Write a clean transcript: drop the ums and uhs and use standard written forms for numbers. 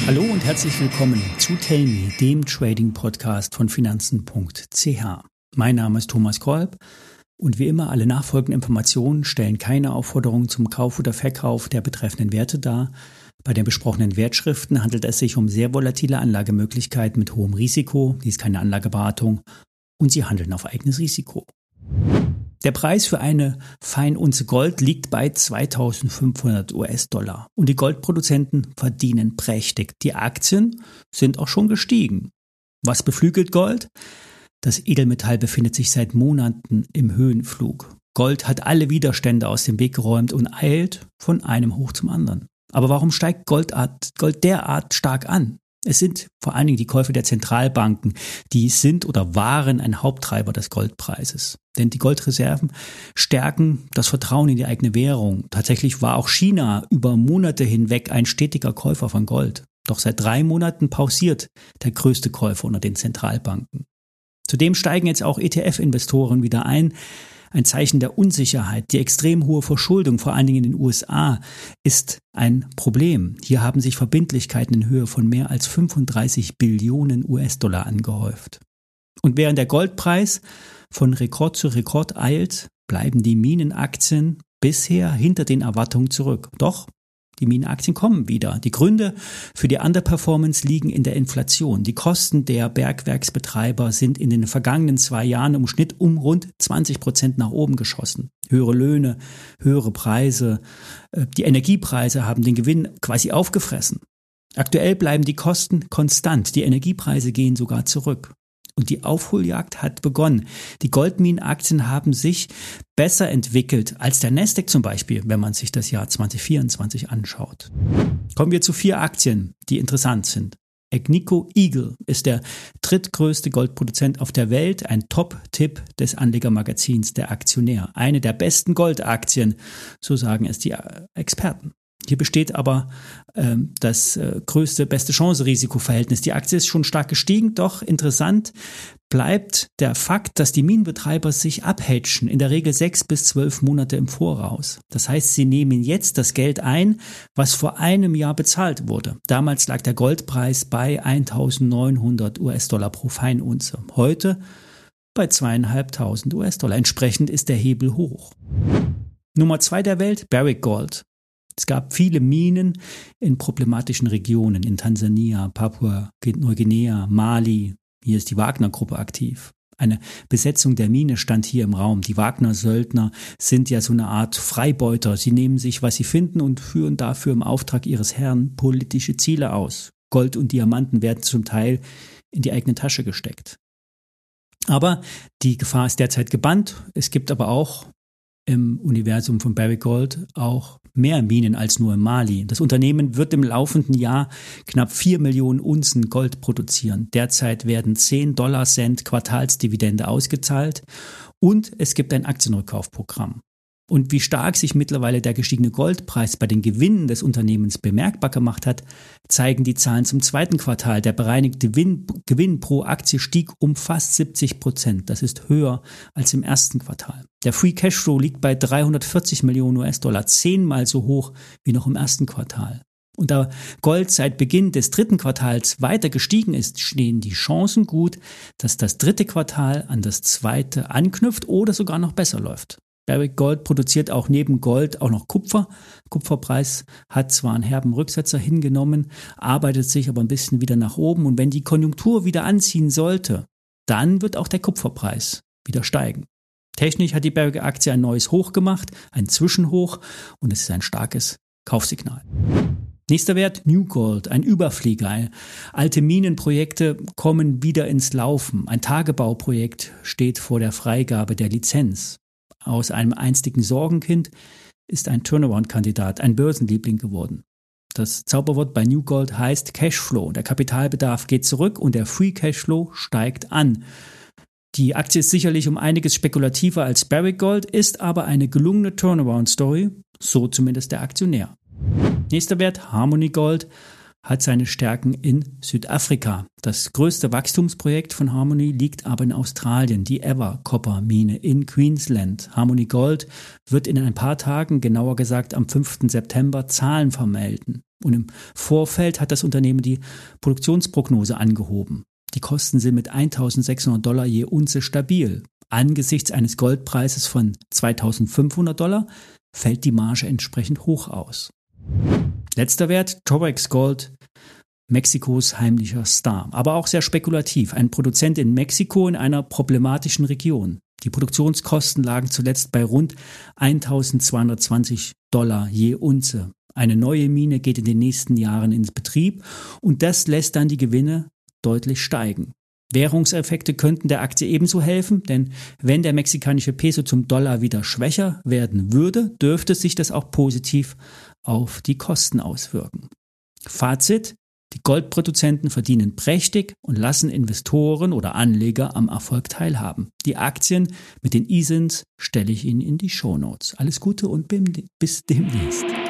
Hallo und herzlich willkommen zu Tell Me, dem Trading-Podcast von Finanzen.ch. Mein Name ist Thomas Kolb und wie immer alle nachfolgenden Informationen stellen keine Aufforderung zum Kauf oder Verkauf der betreffenden Werte dar. Bei den besprochenen Wertschriften handelt es sich um sehr volatile Anlagemöglichkeiten mit hohem Risiko, dies ist keine Anlageberatung und sie handeln auf eigenes Risiko. Der Preis für eine Feinunze Gold liegt bei 2.500 US-Dollar und die Goldproduzenten verdienen prächtig. Die Aktien sind auch schon gestiegen. Was beflügelt Gold? Das Edelmetall befindet sich seit Monaten im Höhenflug. Gold hat alle Widerstände aus dem Weg geräumt und eilt von einem hoch zum anderen. Aber warum steigt Gold derart stark an? Es sind vor allen Dingen die Käufe der Zentralbanken, die sind oder waren ein Haupttreiber des Goldpreises. Denn die Goldreserven stärken das Vertrauen in die eigene Währung. Tatsächlich war auch China über Monate hinweg ein stetiger Käufer von Gold. Doch seit 3 Monaten pausiert der größte Käufer unter den Zentralbanken. Zudem steigen jetzt auch ETF-Investoren wieder ein. Ein Zeichen der Unsicherheit. Die extrem hohe Verschuldung, vor allen Dingen in den USA, ist ein Problem. Hier haben sich Verbindlichkeiten in Höhe von mehr als 35 Billionen US-Dollar angehäuft. Und während der Goldpreis von Rekord zu Rekord eilt, bleiben die Minenaktien bisher hinter den Erwartungen zurück. Doch die Minenaktien kommen wieder. Die Gründe für die Underperformance liegen in der Inflation. Die Kosten der Bergwerksbetreiber sind in den vergangenen 2 Jahren im Schnitt um rund 20% nach oben geschossen. Höhere Löhne, höhere Preise, die Energiepreise haben den Gewinn quasi aufgefressen. Aktuell bleiben die Kosten konstant. Die Energiepreise gehen sogar zurück. Und die Aufholjagd hat begonnen. Die Goldminenaktien haben sich besser entwickelt als der Nasdaq zum Beispiel, wenn man sich das Jahr 2024 anschaut. Kommen wir zu 4 Aktien, die interessant sind. Agnico Eagle ist der drittgrößte Goldproduzent auf der Welt, ein Top-Tipp des Anlegermagazins Der Aktionär. Eine der besten Goldaktien, so sagen es die Experten. Hier besteht aber das beste Chance-Risiko-Verhältnis. Die Aktie ist schon stark gestiegen, doch interessant bleibt der Fakt, dass die Minenbetreiber sich abhedgen, in der Regel 6 bis 12 Monate im Voraus. Das heißt, sie nehmen jetzt das Geld ein, was vor einem Jahr bezahlt wurde. Damals lag der Goldpreis bei 1.900 US-Dollar pro Feinunze. Heute bei 2.500 US-Dollar. Entsprechend ist der Hebel hoch. Nummer 2 der Welt, Barrick Gold. Es gab viele Minen in problematischen Regionen, in Tansania, Papua-Neuguinea, Mali. Hier ist die Wagner-Gruppe aktiv. Eine Besetzung der Mine stand hier im Raum. Die Wagner-Söldner sind ja so eine Art Freibeuter. Sie nehmen sich, was sie finden und führen dafür im Auftrag ihres Herrn politische Ziele aus. Gold und Diamanten werden zum Teil in die eigene Tasche gesteckt. Aber die Gefahr ist derzeit gebannt. Es gibt aber auch im Universum von Barrick Gold auch mehr Minen als nur in Mali. Das Unternehmen wird im laufenden Jahr knapp 4 Millionen Unzen Gold produzieren. Derzeit werden 10 $Cent Quartalsdividende ausgezahlt und es gibt ein Aktienrückkaufprogramm. Und wie stark sich mittlerweile der gestiegene Goldpreis bei den Gewinnen des Unternehmens bemerkbar gemacht hat, zeigen die Zahlen zum 2. Quartal. Der bereinigte Gewinn pro Aktie stieg um fast 70%. Das ist höher als im 1. Quartal. Der Free Cashflow liegt bei 340 Millionen US-Dollar, 10-mal so hoch wie noch im 1. Quartal. Und da Gold seit Beginn des 3. Quartals weiter gestiegen ist, stehen die Chancen gut, dass das 3. Quartal an das 2. anknüpft oder sogar noch besser läuft. Barrick Gold produziert auch neben Gold auch noch Kupfer. Kupferpreis hat zwar einen herben Rücksetzer hingenommen, arbeitet sich aber ein bisschen wieder nach oben. Und wenn die Konjunktur wieder anziehen sollte, dann wird auch der Kupferpreis wieder steigen. Technisch hat die Barrick-Aktie ein neues Hoch gemacht, ein Zwischenhoch, und es ist ein starkes Kaufsignal. Nächster Wert, New Gold, ein Überflieger. Alte Minenprojekte kommen wieder ins Laufen. Ein Tagebauprojekt steht vor der Freigabe der Lizenz. Aus einem einstigen Sorgenkind ist ein Turnaround-Kandidat, ein Börsenliebling geworden. Das Zauberwort bei New Gold heißt Cashflow. Der Kapitalbedarf geht zurück und der Free Cashflow steigt an. Die Aktie ist sicherlich um einiges spekulativer als Barrick Gold, ist aber eine gelungene Turnaround-Story, so zumindest der Aktionär. Nächster Wert, Harmony Gold, hat seine Stärken in Südafrika. Das größte Wachstumsprojekt von Harmony liegt aber in Australien, die Eva-Copper-Mine in Queensland. Harmony Gold wird in ein paar Tagen, genauer gesagt am 5. September, Zahlen vermelden. Und im Vorfeld hat das Unternehmen die Produktionsprognose angehoben. Die Kosten sind mit $1.600 je Unze stabil. Angesichts eines Goldpreises von $2.500 fällt die Marge entsprechend hoch aus. Letzter Wert, Torex Gold, Mexikos heimlicher Star, aber auch sehr spekulativ. Ein Produzent in Mexiko in einer problematischen Region. Die Produktionskosten lagen zuletzt bei rund $1.220 je Unze. Eine neue Mine geht in den nächsten Jahren ins Betrieb und das lässt dann die Gewinne deutlich steigen. Währungseffekte könnten der Aktie ebenso helfen, denn wenn der mexikanische Peso zum Dollar wieder schwächer werden würde, dürfte sich das auch positiv auf die Kosten auswirken. Fazit: Die Goldproduzenten verdienen prächtig und lassen Investoren oder Anleger am Erfolg teilhaben. Die Aktien mit den ISINs stelle ich Ihnen in die Shownotes. Alles Gute und bis demnächst.